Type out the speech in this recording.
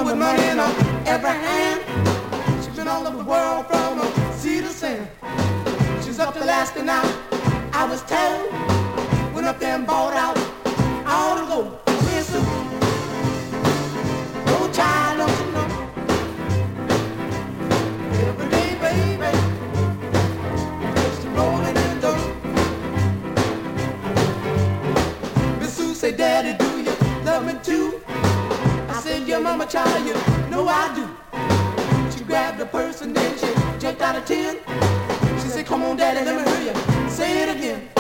with money in every hand. She's been all over the world from sea to sand. She's up to Alaska now, I was told. Went up there and bought out all the gold. Listen, no child, don't you know? Every day, baby, just rolling in the dirt. Miss Sue say, Daddy, do you love me too? I said, yeah, mama, child, you know I do. She grabbed the purse and then she jumped out of 10. She said, come on, Daddy, let me hear you say it again.